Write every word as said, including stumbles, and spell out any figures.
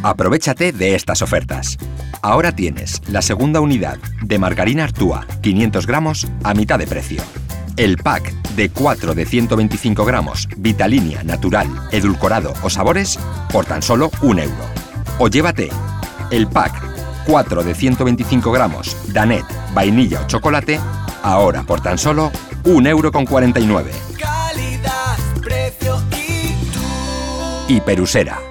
Aprovéchate de estas ofertas. Ahora tienes la segunda unidad de margarina Artúa, quinientos gramos, a mitad de precio. El pack de cuatro de ciento veinticinco gramos, Vitalinia, natural, edulcorado o sabores, por tan solo un euro. O llévate el pack cuatro de ciento veinticinco gramos, Danet, vainilla o chocolate, ahora por tan solo un euro con cuarenta y nueve. Calidad, precio y tú. Hiperusera.